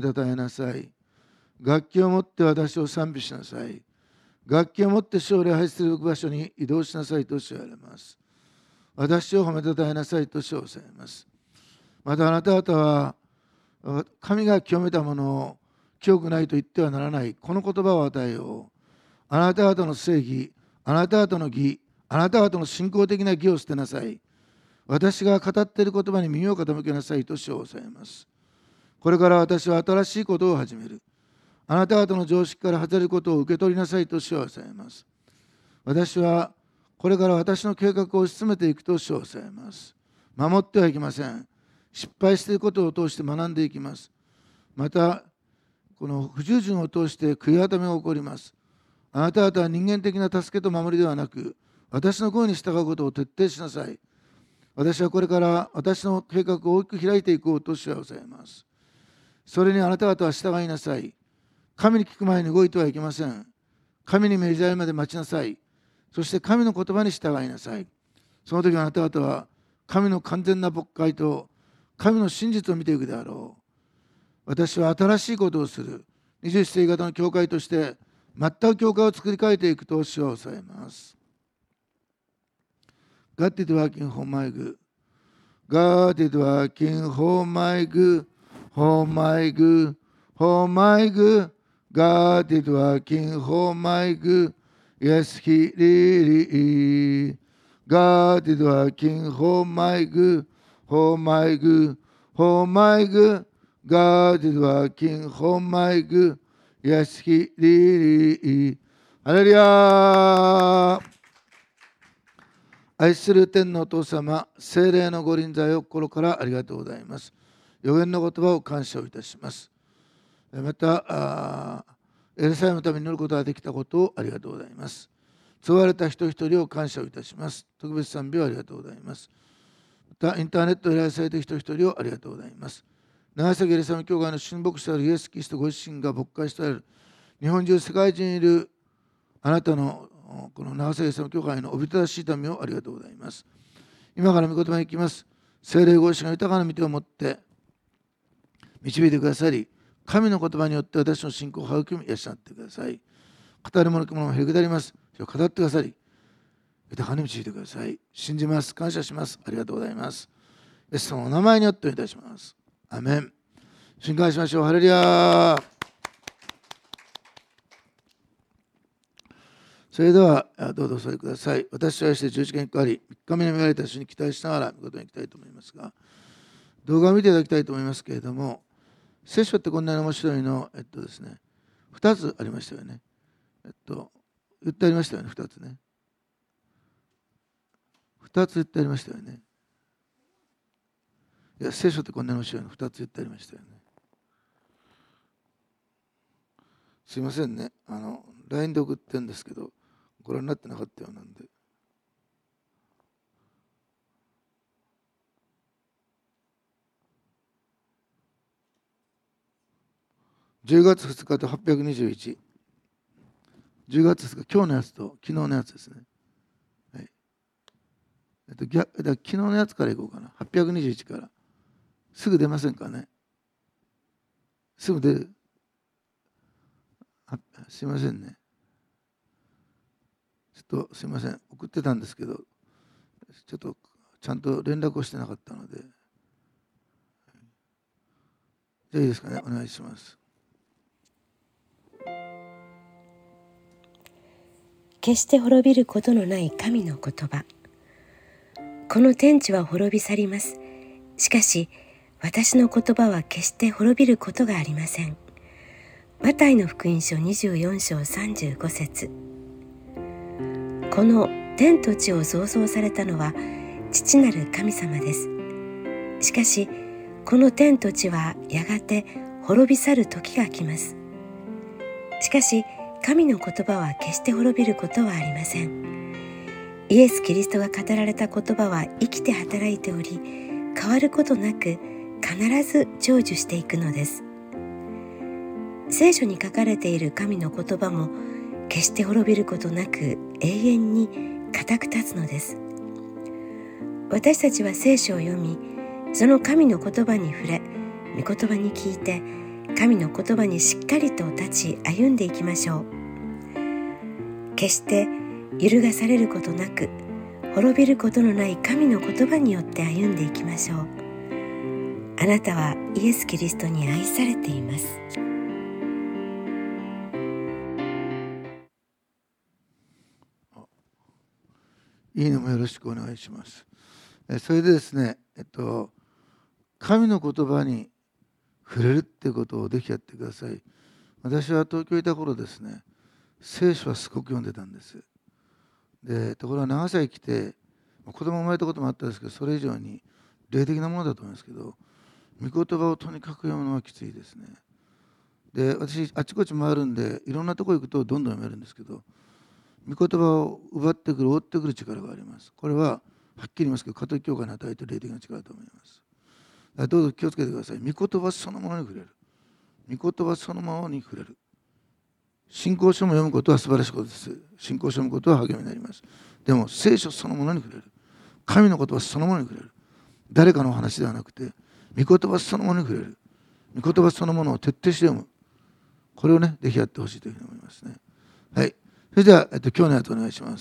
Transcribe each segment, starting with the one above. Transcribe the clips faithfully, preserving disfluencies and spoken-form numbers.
めたたえなさい。楽器を持って私を賛美しなさい。楽器を持って主を礼拝する場所に移動しなさいと主は言われます。私を褒めたたえなさいと主はおっしゃいます。またあなた方は神が清めたものを清くないと言ってはならない、この言葉を与えよう。あなた方の正義、あなた方の義、あなた方の信仰的な義を捨てなさい。私が語っている言葉に耳を傾けなさいと主はおっしゃいます。これから私は新しいことを始める。あなた方の常識から外れることを受け取りなさいと主はおっしゃいます。私はこれから私の計画を推し進めていくと主はおっしゃいます。守ってはいけません。失敗していることを通して学んでいきます。また、この不従順を通して悔い改めが起こります。あなた方は人間的な助けと守りではなく、私の声に従うことを徹底しなさい。私はこれから私の計画を大きく開いていこうと主はおっしゃいます。それにあなた方は従いなさい。神に聞く前に動いてはいけません。神に命じられるまで待ちなさい。そして神の言葉に従いなさい。その時あなた方は神の完全な牧会と神の真実を見ていくであろう。私は新しいことをする。にじゅういっ世紀型の教会として全く教会を作り変えていくと主はおっしゃいます。God is working for my good. God is working for my good. For my good. For my good. God is working for my good. Yes, He really is. God is working for my good. For my good. For my good. God is working for my good. Yes, He really is. ハレルヤー。愛する天のお父様、聖霊のご臨在を心からありがとうございます。予言の言葉を感謝をいたします。また、エルサレムのために祈ることができたことをありがとうございます。救われた人一人を感謝をいたします。特別賛美をありがとうございます。また、インターネットで礼拝された人一人をありがとうございます。長崎エルサレム教会の神牧師であるイエス・キリストご自身が牧会してある日本中世界中にいるあなたのこの長崎エルサレム教会のおびただしい民をありがとうございます。今から御言葉に行きます。聖霊ご自身が豊かな御手を持って導いてくださり、神の言葉によって私の信仰を育み養ってください。語るものくものもへくだります。語ってくださり、豊かに導いてください。信じます。感謝します。ありがとうございます。イエス様のお名前によってお願いいたします。アメン。信感しましょう。ハレルヤー。それではどうぞお座りください。私はして十字架にかかり、みっかめに見られた主に期待しながら御言葉に行きたいと思いますが、動画を見ていただきたいと思いますけれども、聖書ってこんなに面白いの、えっとですね、ふたつありましたよね。えっと、言ってありましたよね、ふたつね。ふたつ言ってありましたよね。いや、聖書ってこんなに面白いの、ふたつ言ってありましたよね。すいませんね、あの、ライン で送ってるんですけど、ご覧になってなかったようなんで。じゅうがつふつかとはっぴゃくにじゅういち。じゅうがつふつか、今日のやつと昨日のやつですね。はい。えっと、逆だ昨日のやつからいこうかな。はっぴゃくにじゅういちから。すぐ出ませんかね。すぐ出る。すいませんね。ちょっとすいません。送ってたんですけど、ちょっとちゃんと連絡をしてなかったので。じゃあいいですかね。お願いします。 決して滅びることのない神の言葉。この天地は滅び去ります。しかし、私の言葉は決して滅びることがありません。マタイの福音書にじゅうよんしょうさんじゅうごせつ。この天と地を創造されたのは父なる神様です。しかし、この天と地はやがて滅び去る時が来ます。しかし、神の言葉は決して滅びることはありません。イエス・キリストが語られた言葉は生きて働いており、変わることなく必ず成就していくのです。聖書に書かれている神の言葉も決して滅びることなく永遠に固く立つのです。私たちは聖書を読み、その神の言葉に触れ、御言葉に聞いて神の言葉にしっかりと立ち歩んでいきましょう。決して揺るがされることなく、滅びることのない神の言葉によって歩んでいきましょう。あなたはイエス・キリストに愛されています。 いいねもよろしくお願いします。それでですね、えっと、神の言葉に触れるっていうことをぜひやってください。私は東京にいた頃ですね、聖書はすごく読んでたんです。で、ところが長崎来て、子供生まれたこともあったんですけど、それ以上に霊的なものだと思いますけど、御言葉をとにかく読むのはきついですね。で、私、あちこち回るんで、いろんなところ行くとどんどん読めるんですけど、御言葉を奪ってくる、追ってくる力があります。これは、はっきり言いますけど、カトリック教会に与えている霊的な力だと思います。どうぞ気をつけてください。御言葉そのものに触れる。御言葉そのものに触れる。信仰書も読むことは素晴らしいことです。信仰書を読むことは励みになります。でも、聖書そのものに触れる。神の言葉そのものに触れる。誰かの話ではなくて、御言葉そのものに触れる。御言葉そのものを徹底して読む。これをね、ぜひやってほしいというふうに思いますね。はい。それでは、えっと、今日のやつお願いします。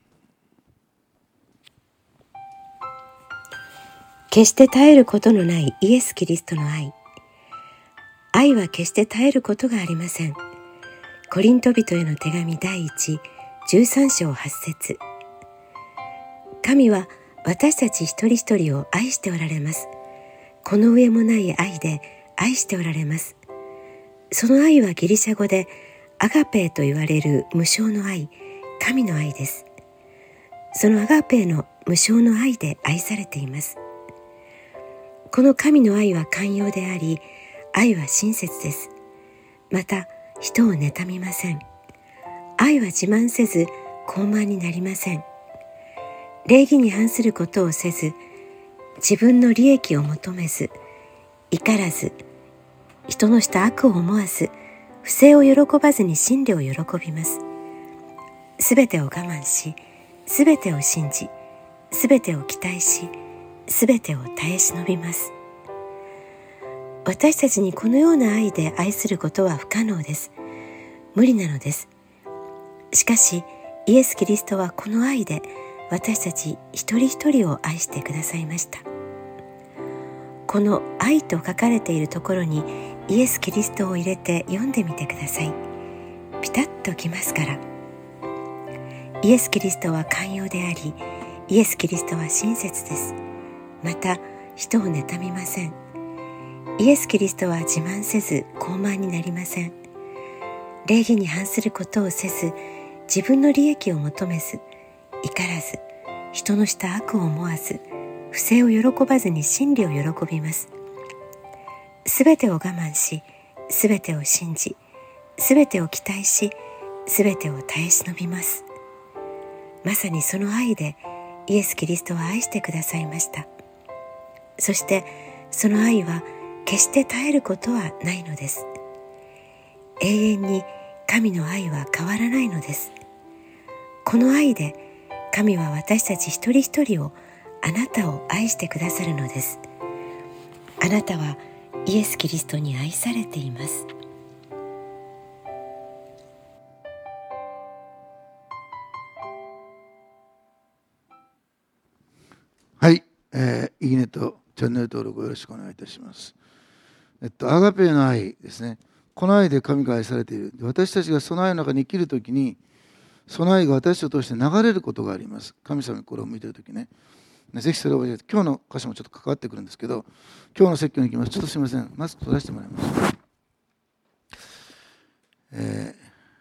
決して絶えることのないイエス・キリストの愛。愛は決して絶えることがありません。コリント人への手紙第一、じゅうさん章はち節。神は私たち一人一人を愛しておられます。この上もない愛で愛しておられます。その愛はギリシャ語でアガペーと言われる無償の愛、神の愛です。そのアガペーの無償の愛で愛されています。この神の愛は寛容であり、愛は親切です。また、人を妬みません。愛は自慢せず、高慢になりません。礼儀に反することをせず、自分の利益を求めず、怒らず、人のした悪を思わず、不正を喜ばずに真理を喜びます。すべてを我慢し、すべてを信じ、すべてを期待し、すべてを耐え忍びます。私たちにこのような愛で愛することは不可能です。無理なのです。しかし、イエス・キリストはこの愛で私たち一人一人を愛してくださいました。この愛と書かれているところにイエス・キリストを入れて読んでみてください。ピタッときますから。イエス・キリストは寛容であり、イエス・キリストは親切です。また、人を妬みません。イエス・キリストは自慢せず高慢になりません。礼儀に反することをせず、自分の利益を求めず、怒らず、人のした悪を思わず、不正を喜ばずに真理を喜びます。すべてを我慢し、すべてを信じ、すべてを期待し、すべてを耐え忍びます。まさにその愛でイエス・キリストは愛してくださいました。そしてその愛は決して絶えることはないのです。永遠に神の愛は変わらないのです。この愛で神は私たち一人一人を、あなたを愛してくださるのです。あなたはイエス・キリストに愛されています。 はい、えー、いいねとチャンネル登録をよろしくお願いいたします。えっと、アガペーの愛ですね。この愛で神が愛されている。私たちがその愛の中に生きるときに、その愛が私たちを通して流れることがあります。神様にこれを向いているときね。ぜひそれを覚えて、今日の箇所もちょっと関わってくるんですけど、今日の説教に行きます。ちょっとすみません。マスク取らせてもらいます。え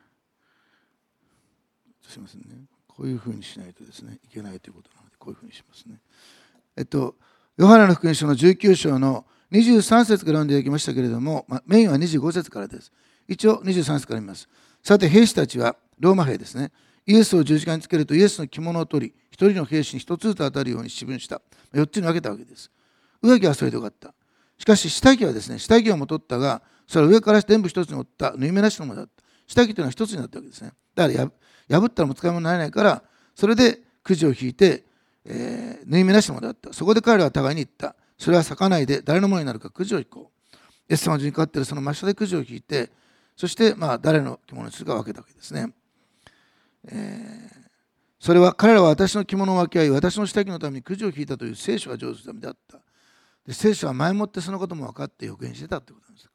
ー、すみませんね。こういうふうにしないとですね、いけないということなので、こういうふうにしますね。えっと、ヨハネの福音書のじゅうきゅう章のにじゅうさん節から読んでいきましたけれども、まあ、メインはにじゅうご節からです。一応にじゅうさん節から見ます。さて、兵士たちは、ローマ兵ですね、イエスを十字架につけると、イエスの着物を取り、一人の兵士に一つずつ当たるように四分した。四つに分けたわけです。上着はそれでよかった。しかし、下着はですね、下着をも取ったが、それは上から全部一つに折った縫い目なしのものだった。下着というのは一つになったわけですね。だから破ったらもう使い物にならないから、それでくじを引いて、えー、縫い目なしのものだった。そこで彼らは互いに言った。それは裂かないで誰のものになるかくじを引こう。 イエス様の十字架にかかっているその真下でくじを引いて、そしてまあ誰の着物にするか分けたわけですね。えー、それは彼らは私の着物を分け合い、私の下着のためにくじを引いたという聖書が成就するためであった。で聖書は前もってそのことも分かって予言してたということなんです。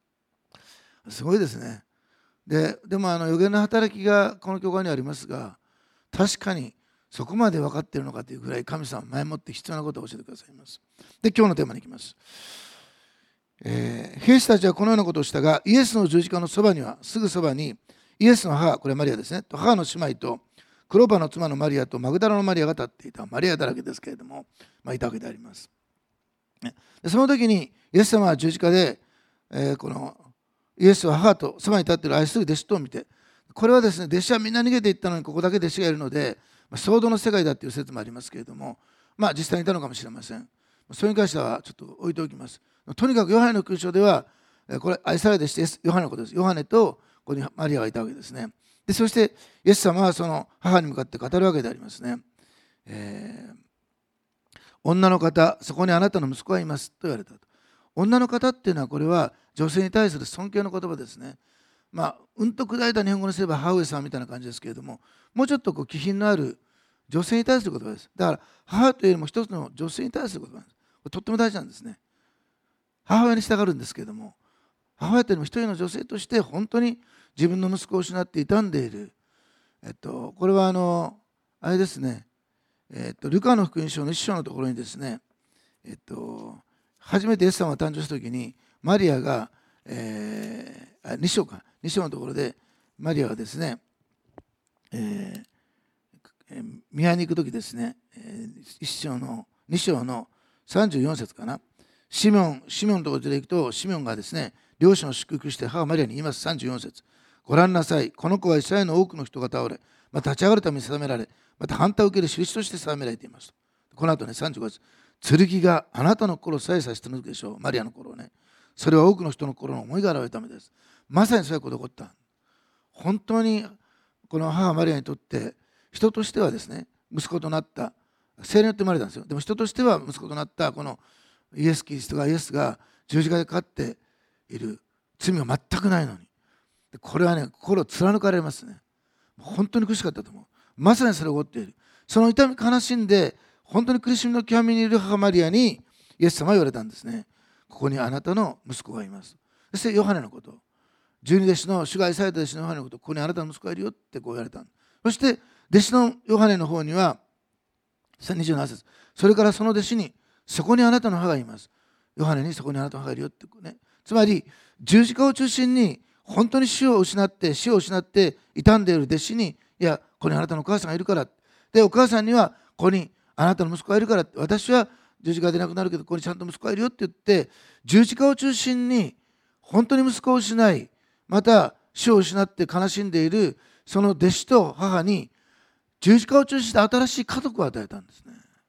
すごいですね。で, でもあの予言の働きがこの教会にありますが、確かにそこまで分かっているのかというぐらい神様は前もって必要なことを教えてくださいます。で、今日のテーマに行きます。えー、兵士たちはこのようなことをしたが、イエスの十字架のそばには、すぐそばにイエスの母、これマリアですね、と母の姉妹とクローパの妻のマリアとマグダラのマリアが立っていた。マリアだらけですけれども、まあ、いたわけであります。でその時にイエス様は十字架で、えー、このイエスは母とそばに立っている愛する弟子とを見て、これはですね、弟子はみんな逃げていったのにここだけ弟子がいるので、まあ、騒動の世界だという説もありますけれども、まあ実際にいたのかもしれません。それに関してはちょっと置いておきます。とにかくヨハネの勲章では、これ愛されてしてヨハネのことです。ヨハネとここにマリアがいたわけですね。でそしてイエス様はその母に向かって語るわけでありますね。えー、女の方、そこにあなたの息子がいますと言われたと。女の方っていうのはこれは女性に対する尊敬の言葉ですね。まあ、うんと砕いた日本語にすれば母上さんみたいな感じですけれども、もうちょっとこう気品のある女性に対する言葉です。だから母というよりも一つの女性に対する言葉なんです。これとっても大事なんですね。母親に従うんですけれども、母親というよりも一人の女性として本当に自分の息子を失って傷んでいる。えっと、これはあの、あれですね、えっと、ルカの福音書の一章のところにですね、えっと、初めてイエス様が誕生した時に、マリアが、えー、に章か、に章のところで、マリアはですね、えー、見合いに行く時ですね、いっ章の、に章のさんじゅうよん節かな。シメオン、シメオンのところで行くと、シメオンがですね、両親を祝福して母マリアに言います。さんじゅうよん節。ご覧なさい、この子はイスラエルの多くの人が倒れ、また立ち上がるために定められ、また反対を受ける印として定められています。この後ね、さんじゅうご節。剣があなたの心をさえさせて抜くでしょう。マリアの心をね。それは多くの人の心の思いが現れるためです。まさにそういうことが起こった。本当にこの母マリアにとって人としてはですね、息子となった、聖霊によって生まれたんですよ。でも人としては息子となったこのイエス・キリストがイエスが十字架でかかっている罪が全くないのに、これはね、心を貫かれますね。本当に苦しかったと思う。まさにそれが起こっている。その痛み悲しんで本当に苦しみの極みにいる母マリアにイエス様は言われたんですね。ここにあなたの息子がいます。そしてヨハネのこと、十二弟子の主が愛された弟子のヨハネのこと、ここにあなたの息子がいるよってこう言われた。そして弟子のヨハネの方にはにじゅうなな節、それからその弟子にそこにあなたの母がいます。ヨハネにそこにあなたの母がいるよってね。つまり十字架を中心に本当に死を失って死を失って傷んでいる弟子に、いや、ここにあなたのお母さんがいるから。で、お母さんにはここにあなたの息子がいるからって、私は十字架で亡くなるけどここにちゃんと息子がいるよって言って、十字架を中心に本当に息子を失い、また死を失って悲しんでいるその弟子と母に十字架を中心にして新しい家族を与えたんですね。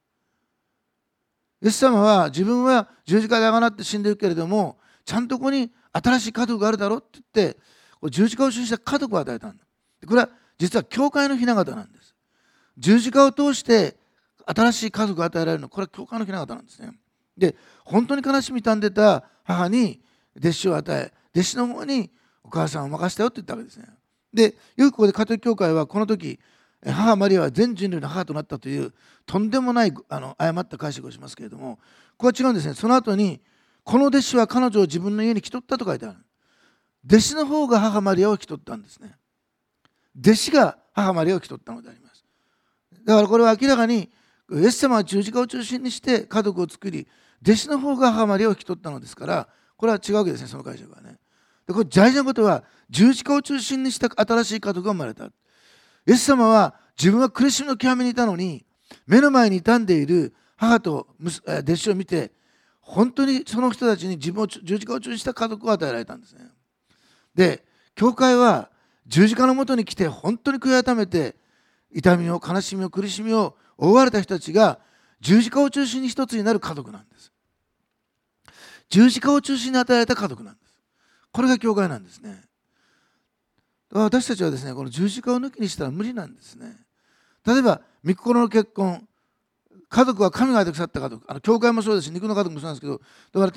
イエス様は自分は十字架であがなって死んでいるけれども、ちゃんとここに新しい家族があるだろうって言って、十字架を中心にした家族を与えたんだ。これは実は教会の雛形なんです。十字架を通して新しい家族が与えられるのは、これは教会の雛形なんですね。で、本当に悲しみ傷んでた母に弟子を与え、弟子の方にお母さんを任せたよって言ったわけですね。で、よくここでカトリック教会はこの時、母マリアは全人類の母となったというとんでもないあの誤った解釈をしますけれども、ここは違うんですね。その後に、この弟子は彼女を自分の家に来取ったと書いてある。弟子の方が母マリアを来取ったんですね。弟子が母マリアを来取ったのであります。だからこれは明らかにイエス様は十字架を中心にして家族を作り、弟子の方が母マリアを引き取ったのですから、これは違うわけですね、その解釈はね。でこれ大事なことは、十字架を中心にした新しい家族が生まれた。イエス様は自分は苦しみの極めにいたのに、目の前に傷んでいる母と弟子を見て、本当にその人たちに自分を十字架を中心にした家族を与えられたんですね。で、教会は十字架のもとに来て本当に悔い改めて、痛みを悲しみを苦しみを負われた人たちが十字架を中心に一つになる家族なんです。十字架を中心に与えられた家族なんです。これが教会なんですね。私たちはですね、この十字架を抜きにしたら無理なんですね。例えば御心の結婚、家族は神が与えてくださった家族、あの教会もそうですし、肉の家族もそうなんですけど、だから例えば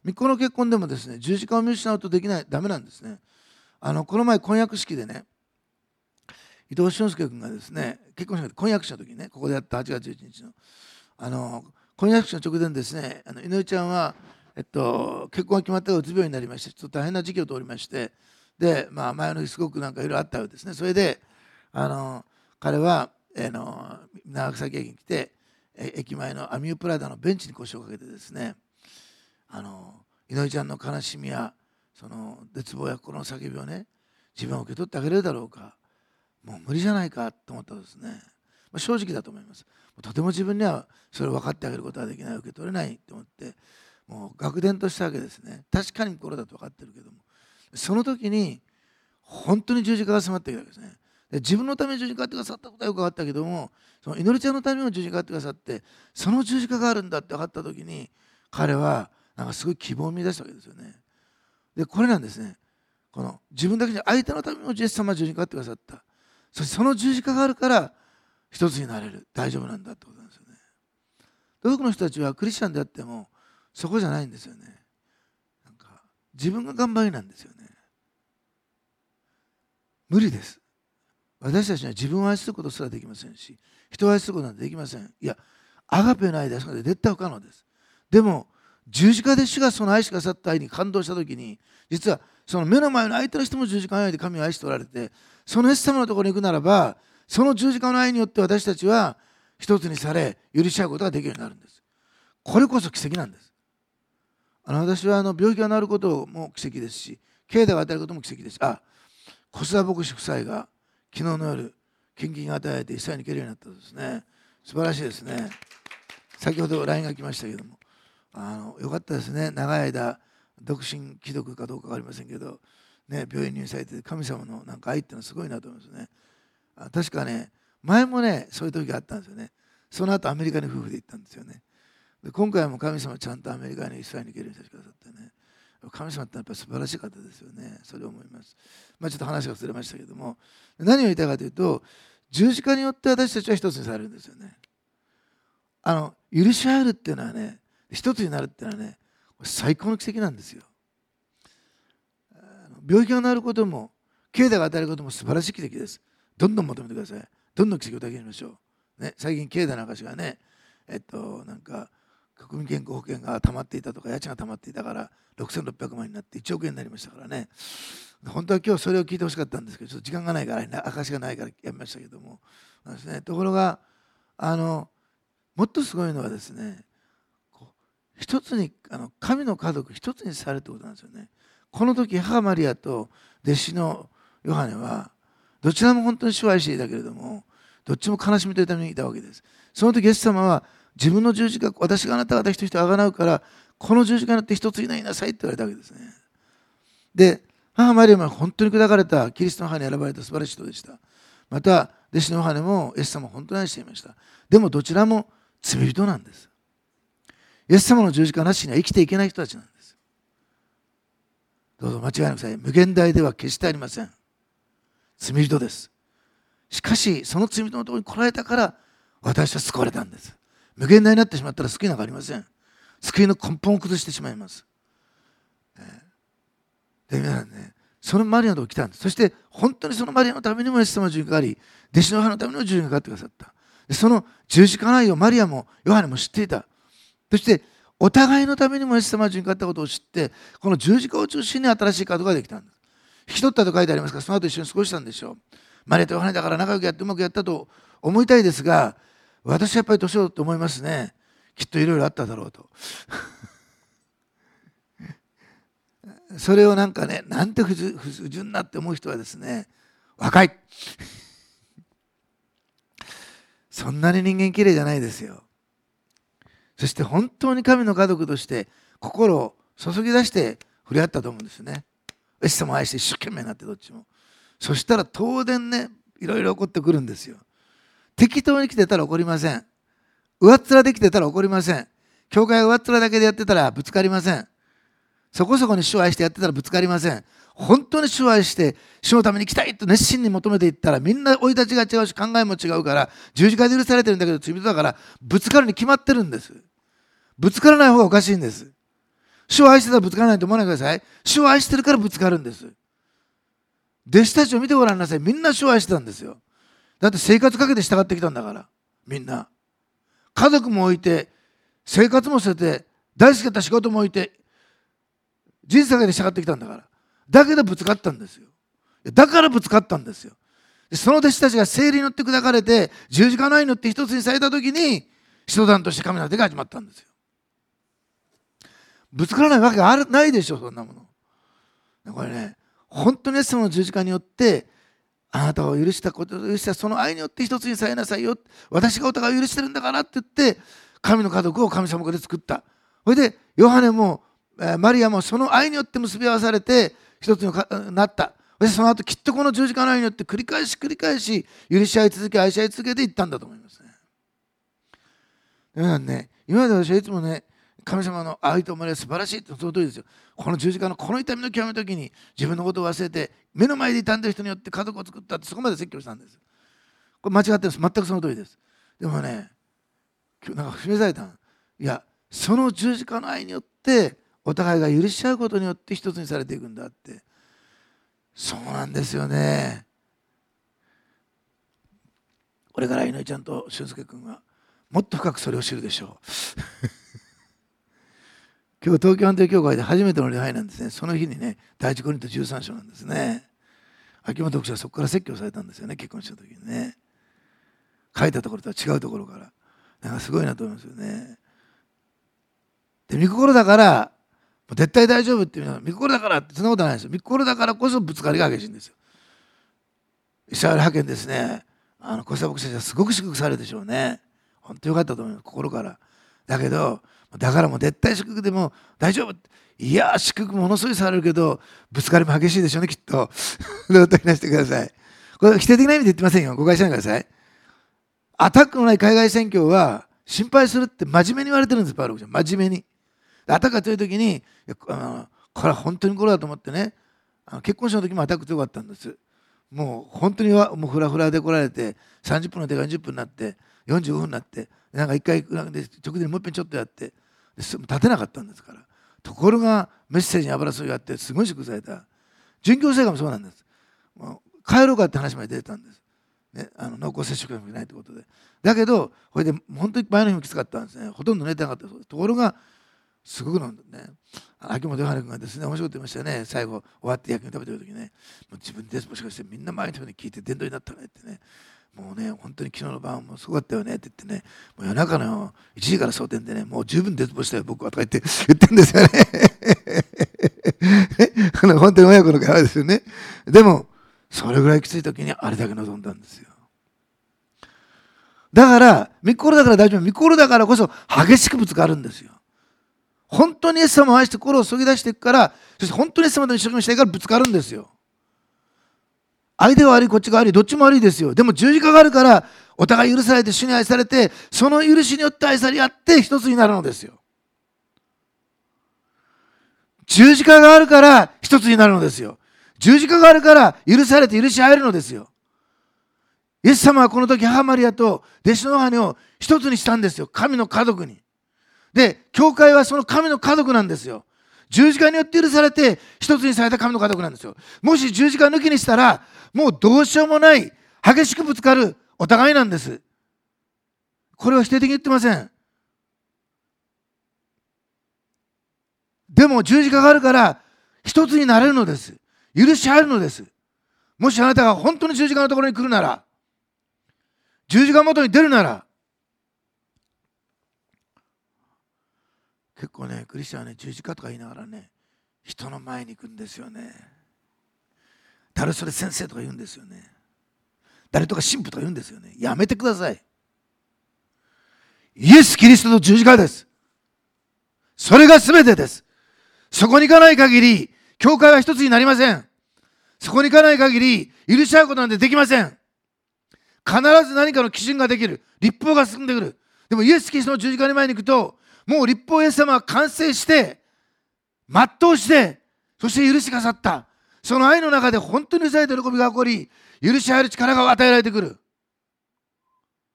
密航の結婚でもですね、十字架を見失うとできない、ダメなんですね。あのこの前婚約式でね、伊藤俊介君がですね、結婚式で婚約者の時にね、ここでやったはちがつじゅういちにちのあの婚約式の直前ですね、あの井上ちゃんは、えっと、結婚が決まったらうつ病になりまして、ちょっと大変な時期を通りまして、で、まあ、前の日すごくなんかいろいろあったようですね。それであの彼は、えー、の長崎駅に来て、え駅前のアミュープラダのベンチに腰をかけてですね、あの井上ちゃんの悲しみやその絶望や心の叫びをね、自分は受け取ってあげれるだろうか、もう無理じゃないかと思ったんですね。まあ、正直だと思います。とても自分にはそれを分かってあげることはできない、受け取れないと思って、もう愕然としたわけですね。確かに心だと分かってるけども、その時に本当に十字架が迫ってきたわけですね。で自分のために十字架があってくださったことはよく分かったけども、その祈りちゃんのためにも十字架があってくださって、その十字架があるんだって分かった時に、彼はなんかすごい希望を見出したわけですよね。でこれなんですね。この自分だけじゃ相手のためにもイエス様は十字架があってくださった。そしてその十字架があるから一つになれる、大丈夫なんだってことなんですよね。多くの人たちはクリスチャンであってもそこじゃないんですよね。なんか自分が頑張りなんですよね。無理です。私たちには自分を愛することすらできませんし、人を愛することなんてできません。いや、アガペの愛ですので絶対不可能です。でも十字架で主がその愛してくださった愛に感動したときに、実はその目の前の相手の人も十字架の愛で神を愛しておられて、そのイエス様のところに行くならば、その十字架の愛によって私たちは一つにされ、許し合うことができるようになるんです。これこそ奇跡なんです。あの私はあの病気が治ることも奇跡ですし、経済が与えることも奇跡です。あ、小須田牧師夫妻が昨日の夜、献金が与えられて一切に行けるようになったんですね。素晴らしいですね。先ほど ライン が来ましたけども、あのよかったですね。長い間、独身貴族かどうか分かりませんけど、ね、病院に入院されて神様のなんか愛っていうのはすごいなと思いますね。あ、確かね、前もね、そういう時があったんですよね。その後アメリカに夫婦で行ったんですよね。で今回も神様ちゃんとアメリカに一切に行けるようにさせてくださってね。神様ってやっぱり素晴らしい方ですよね。それを思います。まあちょっと話がずれましたけども、何を言いたいかというと、十字架によって私たちは一つにされるんですよね。あの許し合えるっていうのはね、一つになるっていうのはね、最高の奇跡なんですよ。病気が治ることも経済が与えることも素晴らしい奇跡です。どんどん求めてください。どんどん奇跡を体験しましょう。ね、最近経済の証がね、えっとなんか国民健康保険が溜まっていたとか家賃が溜まっていたからろくせんろっぴゃくまんになっていちおくえんになりましたからね。本当は今日それを聞いてほしかったんですけど、ちょっと時間がないから、ね、証がないからやめましたけどもですね。ところがあのもっとすごいのはですね、一つにあの神の家族一つにされるということなんですよね。この時母マリアと弟子のヨハネはどちらも本当に主を愛していたけれども、どっちも悲しみというためにいたわけです。その時イエス様は自分の十字架、私があなた方一人一人あがなうからこの十字架になって一つになりなさいって言われたわけですね。で母マリアは本当に砕かれたキリストの母に選ばれた素晴らしい人でした。また弟子のヨハネもイエス様を本当に愛していました。でもどちらも罪人なんです。イエス様の十字架なしには生きていけない人たちなんです。どうぞ間違いなくさい。無限大では決してありません。罪人です。しかしその罪人のところに来られたから私は救われたんです。無限大になってしまったら救いなんかありません。救いの根本を崩してしまいます。で皆さんね、そのマリアのところに来たんです。そして本当にそのマリアのためにもイエス様の十字架があり、弟子のヨハネのためにも十字架があってくださった。でその十字架の愛をマリアもヨハネも知っていた。そしてお互いのためにもイエス様が十字架があったことを知って、この十字架を中心に新しい家族ができたんです。引き取ったと書いてありますから、その後一緒に過ごしたんでしょう。マリアとヨハネだから仲良くやってうまくやったと思いたいですが、私はやっぱり年をと思いますね。きっといろいろあっただろうと。それをなんかね、なんて不純なって思う人はですね、若い。そんなに人間きれいじゃないですよ。そして本当に神の家族として心を注ぎ出して触れ合ったと思うんですね。イエス様を愛して一生懸命になってどっちも。そしたら当然ね、いろいろ起こってくるんですよ。適当に来てたら起こりません。上っ面できてたら起こりません。教会が上っ面だけでやってたらぶつかりません。そこそこに主を愛してやってたらぶつかりません。本当に主を愛して主のために来たいと熱心に求めていったら、みんな生い立ちが違うし考えも違うから、十字架で許されてるんだけど罪人だからぶつかるに決まってるんです。ぶつからない方がおかしいんです。 主を愛してたらぶつからないと思わないでください。主を愛してるからぶつかるんです。弟子たちを見てごらんなさい。みんな主を愛してたんですよ。だって生活かけて従ってきたんだから。みんな家族も置いて、生活も捨てて、大好きだった仕事も置いて、人生かけて従ってきたんだから。だけどぶつかったんですよ。だからぶつかったんですよ。その弟子たちが聖霊に乗って砕かれて、十字架の愛に乗って一つにされたときに、使徒団として神の手が始まったんですよ。ぶつからないわけがあるないでしょ、そんなもの。これね、本当にイエス様の十字架によって、あなたを許したことを許したその愛によって一つにされなさいよ。私がお互いを許してるんだからって言って、神の家族を神様で作った。それで、ヨハネも、マリアもその愛によって結び合わされて、一つになった。その後きっとこの十字架の愛によって繰り返し繰り返し許し合い続け愛し合い続けていったんだと思いますね。皆さんね、今まで私はいつもね、神様の愛と思いは素晴らしいってその通りですよ。この十字架のこの痛みの極めの時に自分のことを忘れて目の前で傷んでる人によって家族を作ったってそこまで説教したんです。これ間違ってるんです。全くその通りです。でもね、今日なんか示されたの。いや、その十字架の愛によってお互いが許し合うことによって一つにされていくんだって。そうなんですよね。これから井上ちゃんと俊介君はもっと深くそれを知るでしょう。今日東京安定教会で初めての礼拝なんですね。その日にね、第一コリントじゅうさん章なんですね。秋元牧師はそこから説教されたんですよね、結婚した時にね。書いたところとは違うところから。なんかすごいなと思いますよね。で、御心だから、絶対大丈夫っていうのは、御心だからってそんなことないですよ。御心だからこそぶつかりが激しいんですよ。イスラエル派遣ですね。あの、小佐牧師はすごく祝福されるでしょうね。本当よかったと思います、心から。だけど、だからもう絶対祝福でも大丈夫。いやー、祝福ものすごいされるけど、ぶつかりも激しいでしょうね、きっと。どうと話してください。これ否定的な意味で言ってませんよ。誤解しないでください。アタックのない海外宣教は心配するって真面目に言われてるんです、パウロ牧師は。真面目に。アタックが強い時に、あのこれは本当にこれだと思ってね、あの結婚式の時もアタック強かったんです。もう本当にはもうフラフラで来られて、さんじゅっぷんの手がよんじゅっぷんになって、よんじゅうごふんになって、なんか一回直前にもう一遍ちょっとやって、立てなかったんですから。ところがメッセージに油注ぎがあってすごい祝福された。殉教生活もそうなんです。もう帰ろうかって話まで出てたんです。ね、あの濃厚接触がないということで。だけど、これで本当に前の日もきつかったんですね。ほとんど寝てなかったそうです。ところが、すごくなんだね。秋元ヨハネ君がですね、面白いこと言いましたよね。最後、終わって焼き肉食べてる時ね、もう自分でもしかしてみんな前の人に聞いて伝道になったねってね。もうね、本当に昨日の晩もすごかったよねって言ってね、もう夜中のいちじから蒼天でね、もう十分絶望したよ、僕はとか言って言ってるんですよね。本当に親子の会話ですよね。でも、それぐらいきつい時にあれだけ望んだんですよ。だから、御心だから大丈夫。御心だからこそ激しくぶつかるんですよ。本当にイエス様を愛して心をそぎ出していくから、そして本当にイエス様と一生懸命したいからぶつかるんですよ。相手が悪い、こっちが悪い、どっちも悪いですよ。でも十字架があるから、お互い許されて主に愛されて、その許しによって愛され合って一つになるのですよ。十字架があるから一つになるのですよ。十字架があるから許されて許し合えるのですよ。イエス様はこの時母マリアと弟子のヨハネを一つにしたんですよ。神の家族に。で、教会はその神の家族なんですよ。十字架によって許されて一つにされた神の家族なんですよ。もし十字架抜きにしたら、もうどうしようもない激しくぶつかるお互いなんです。これは否定的に言ってません。でも十字架があるから一つになれるのです。許し合えるのです。もしあなたが本当に十字架のところに来るなら、十字架元に出るなら、結構ね、クリスチャンはね、十字架とか言いながらね、人の前に行くんですよね。誰それ先生とか言うんですよね。誰とか神父とか言うんですよね。やめてください。イエス・キリストの十字架です。それが全てです。そこに行かない限り、教会は一つになりません。そこに行かない限り、許し合うことなんてできません。必ず何かの基準ができる。律法が進んでくる。でもイエス・キリストの十字架の前に行くと、もう律法イエス様は完成して、全うして、そして許してくださった。その愛の中で本当に許された喜びが起こり、許し合える力が与えられてくる。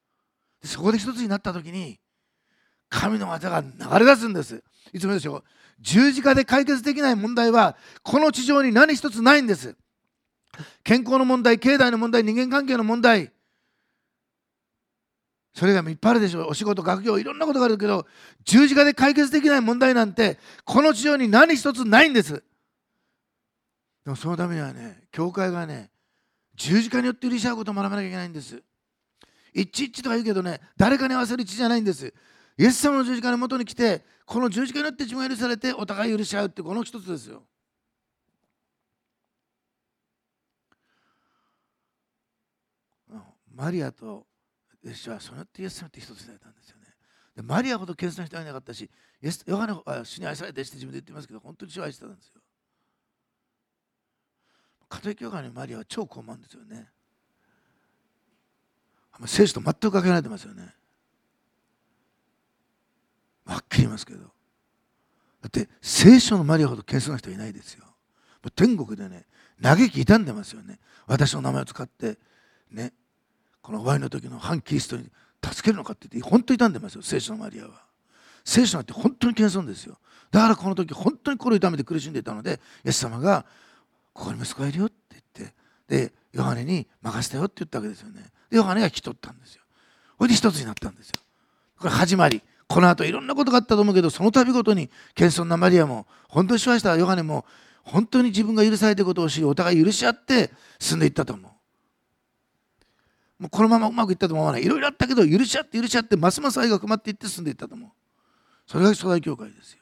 そこで一つになったときに、神の技が流れ出すんです。いつもでしょ。 十字架で解決できない問題はこの地上に何一つないんです。健康の問題、経済の問題、人間関係の問題、それがいっぱいあるでしょう。お仕事、学業、いろんなことがあるけど、十字架で解決できない問題なんてこの地上に何一つないんです。でもそのためにはね、教会がね、十字架によって許し合うことを学ばなきゃいけないんです。一致一致とか言うけどね、誰かに合わせる一致じゃないんです。イエス様の十字架のもとに来て、この十字架によって自分が許されてお互い許し合うって、この一つですよ。マリアと弟子はそのよってイエス様って一つになれたんですよね。でマリアほど謙遜な人はいなかったし、イエスヨハネは主に愛されてって自分で言ってますけど、本当に主を愛してたんですよ。カトリック教会のマリアは超高慢ですよね。聖書と全くかけられてますよね。はっきり言いますけど、だって聖書のマリアほど謙遜な人いないですよ。天国でね、嘆き傷んでますよね。私の名前を使ってね、この終わりの時の反キリストに助けるのかって言って本当に傷んでますよ、聖書のマリアは。聖書なんて本当に謙遜ですよ。だからこの時本当に心を痛めて苦しんでいたので、イエス様がここに息子がいるよって言って、でヨハネに任せたよって言ったわけですよね。でヨハネが引き取ったんですよ。それで一つになったんですよ。これ始まり。この後いろんなことがあったと思うけど、その度ごとに謙遜なマリアも本当にしましたヨハネも本当に自分が許されていることを知り、お互い許し合って進んでいったと思う。もうこのままうまくいったと思わない。いろいろあったけど許し合って許し合ってますます愛が深まっていって進んでいったと思う。それが初代教会ですよ。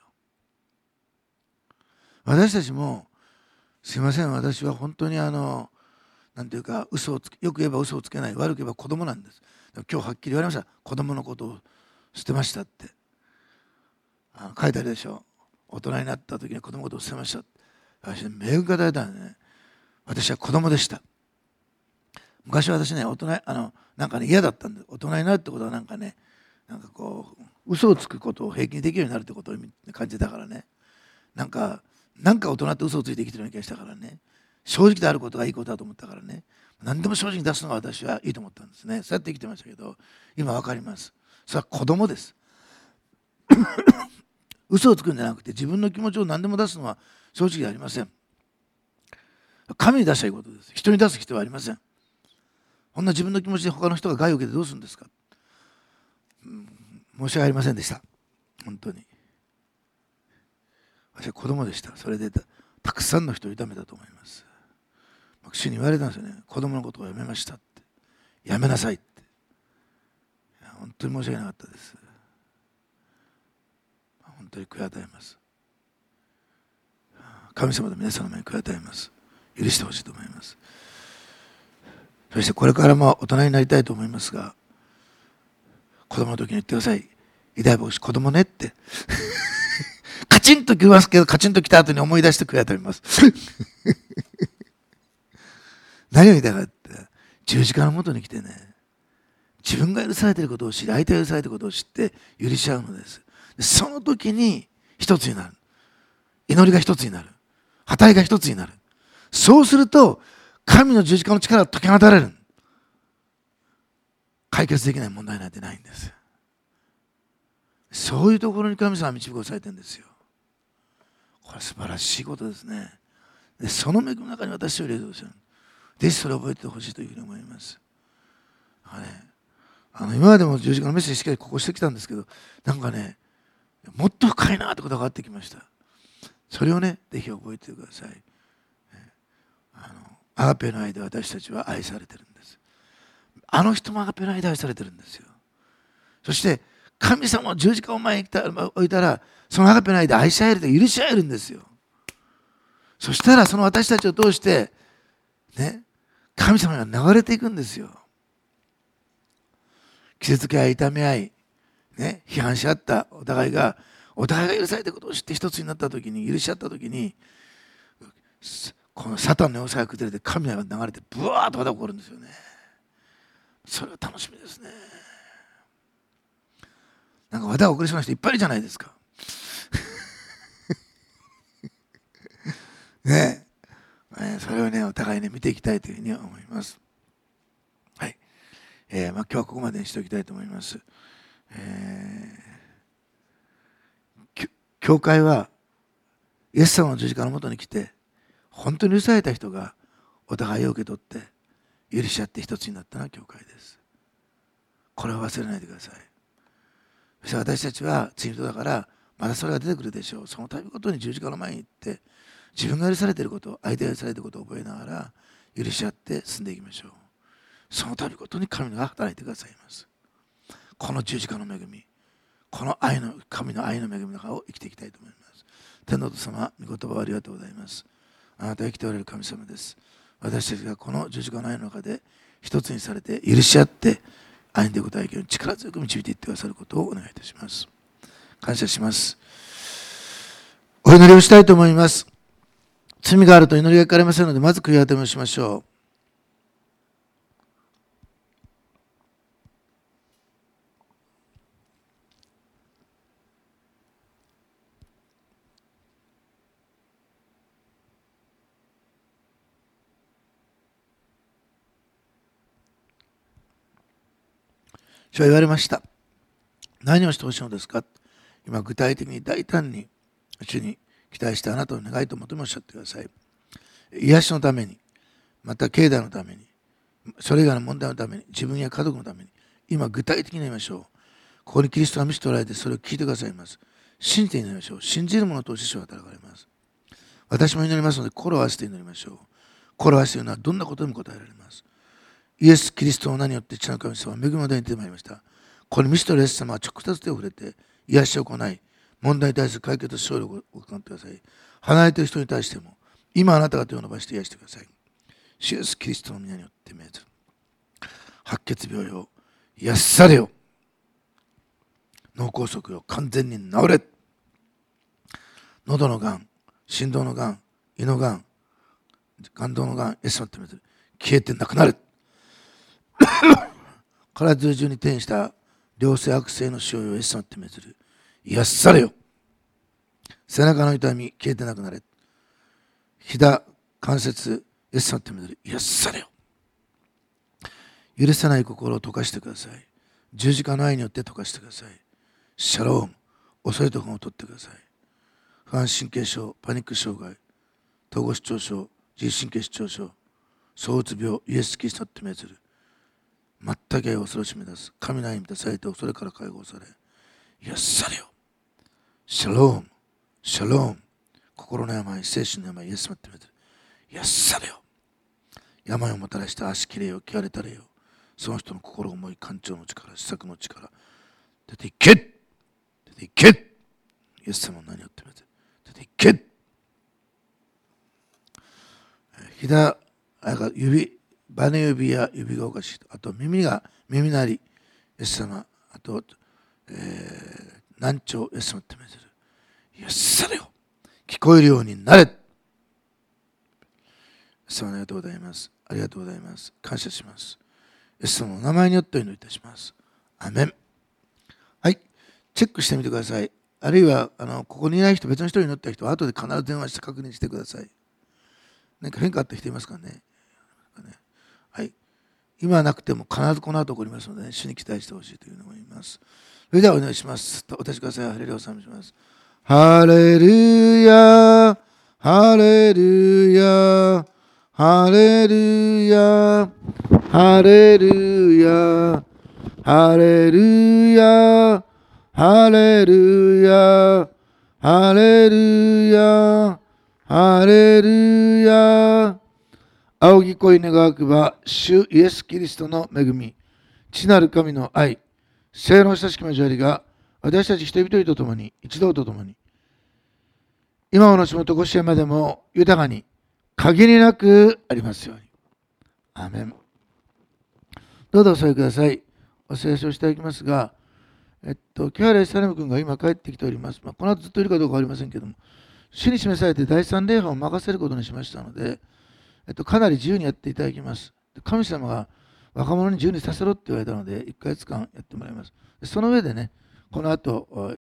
私たちもすいません、私は本当にあのなんていうか嘘をつよく言えば嘘をつけない、悪く言えば子供なんです。今日はっきり言われました。子供のことを捨てましたってあの書いてあるでしょ。大人になった時に子供のことを捨てました。私ね、命運が与えたんでね、私は子供でした。昔は私ね、大人あのなんかね嫌だったんで、大人になるってことはなんかね、なんかこう嘘をつくことを平気にできるようになるってことを感じたからね、なんかなんか大人って嘘をついて生きてるような気がしたからね、正直であることがいいことだと思ったからね、何でも正直に出すのが私はいいと思ったんですね。そうやって生きてましたけど、今わかります。それは子供です。嘘をつくんじゃなくて自分の気持ちを何でも出すのは正直ではありません。神に出したいことです。人に出す必要はありません。こんな自分の気持ちで他の人が害を受けてどうするんですか。うん、申し訳ありませんでした。本当に私は子供でした。それで た, たくさんの人を痛めたと思います。主に言われたんですよね。子供のことをやめましたって、やめなさいって。いや本当に申し訳なかったです。本当に悔い与えます。神様と皆さんの前に悔い与えます。許してほしいと思います。そしてこれからも大人になりたいと思いますが、子供の時に言ってください。偉大牧師子供ねってカチンときますけど、カチンときた後に思い出して悔い与えます何を言いたいかって、十字架のもとに来てね、自分が許されていることを知り、相手が許されていることを知って許し合うのです。その時に一つになる。祈りが一つになる。働きが一つになる。そうすると神の十字架の力が解き放たれる。解決できない問題なんてないんです。そういうところに神様は導かされてるんですよ。これ素晴らしいことですね。でその恵みの中に私を入れてほしい。ぜひそれを覚えてほしいというふうに思います。あのね、あの今までも十字架のメッセージしっかりここしてきたんですけど、なんかね、もっと深いなってことが分かってきました。それをね、ぜひ覚えてください。あのアガペの愛で私たちは愛されてるんです。あの人もアガペの愛で愛されてるんですよ。そして神様を十字架を前に置いたら、そのアガペの愛で愛し合えると許し合えるんですよ。そしたらその私たちを通してね、神様が流れていくんですよ。傷つけ合い、痛め合い、ね、批判し合ったお互いがお互いが許されたことを知って一つになった時に、許し合った時に、このサタンの要塞が崩れて神が流れてブワーッとまた起こるんですよね。それは楽しみですね。なんか綿が起こりそうな人いっぱいいるじゃないですかねえ、それをねお互いね見ていきたいというふうに思います。はい、えーまあ、今日はここまでにしておきたいと思います。えー、教会はイエス様の十字架のもとに来て、本当に許された人がお互いを受け取って許し合って一つになったのは教会です。これを忘れないでください。そして私たちは罪人だからまだそれが出てくるでしょう。その度ごとに十字架の前に行って自分が許されていること、相手が許されていることを覚えながら許し合って進んでいきましょう。その度ごとに神が働いてくださいます。この十字架の恵み、この愛の神の愛の恵みの中を生きていきたいと思います。天の父様、御言葉をありがとうございます。あなたは生きておられる神様です。私たちがこの十字架の愛の中で一つにされて許し合って愛で答えるように力強く導いていってくださることをお願いいたします。感謝します。お祈りをしたいと思います。罪があると祈りが聞かれませんので、まず悔い改めをしましょう。主は言われました。何をしてほしいのですか。今具体的に大胆に主に期待してあなたの願いと求めおっしゃってください。癒しのために、また経済のために、それ以外の問題のために、自分や家族のために、今具体的になりましょう。ここにキリストが見せておられてそれを聞いてくださいます。信じて祈りましょう。信じる者として主は働かれます。私も祈りますので心を合わせて祈りましょう。心を合わせているのはどんなことでも答えられます。イエス・キリストの名によって父なる神様は恵みの台に出てまいりました。このミストレイエス様は直接手を触れて癒しを行い、問題に対する解決と勝利を行ってください。離れている人に対しても、今あなたが手を伸ばして癒してください。主イエス・キリストの皆によって命ずる。白血病よ、癒されよ。脳梗塞よ、完全に治れ。喉のがん、心臓のがん、胃のがん、肝臓のがん、イエス様って命ずる。消えてなくなる。体中に転移した良性悪性の腫瘍をイエス様って命ずる。癒されよ。背中の痛み消えてなくなれ。膝関節イエス様って命ずる。癒されよ。許せない心を溶かしてください。十字架の愛によって溶かしてください。シャローム、恐れと不安を取ってください。不安神経症、パニック障害、統合失調症、自律神経失調症、躁うつ病、イエス・キリストって命ずる。全く恐ろしめ出す。神の愛に満たされて恐れから解放され、癒されよ。シャローム、シャローム、心の病、精神の病、イエス様って命ずる。癒されよ。病をもたらした足きれよ、汚れたれよ。その人の心思い、感情の力、施策の力、出ていけ、出ていけ。イエス様の名によって命ずる。出ていけ。膝、指、バネ指や指がおかしい。あと耳が、耳鳴り、イエス様。あと、えー、難聴、イエス様って命ずる。癒されよ。聞こえるようになれ。イエス様ありがとうございます。ありがとうございます。感謝します。イエス様の名前によってお祈りいたします。アメン。はい。チェックしてみてください。あるいは、あのここにいない人、別の人に祈った人は、後で必ず電話して確認してください。何か変化あった人いますかね。はい。今はなくても必ずこの後起こりますので、ね、主に期待してほしいというふうに思います。それではお願いします。お立ちください。ハレルヤを賛美します。ハレルヤ、ハレルヤ、ハレルヤ、ハレルヤ、ハレルヤ、ハレルヤ、ハレルヤ、ハレルヤ。仰ぎ恋願わくば、主イエス・キリストの恵み、父なる神の愛、聖の親しき交わりが、私たち一人一人と共に、一同と共に、今ものしもとご支援までも豊かに、限りなくありますように。アーメン。どうぞお座りください。お知らせをしていただきますが、えっと、木原サレム君が今帰ってきております。まあ、この後ずっといるかどうかわかりませんけども、主に示されて第三礼拝を任せることにしましたので、えっと、かなり自由にやっていただきます。神様が若者に自由にさせろって言われたので、いっかげつかんやってもらいます。その上でね、この後、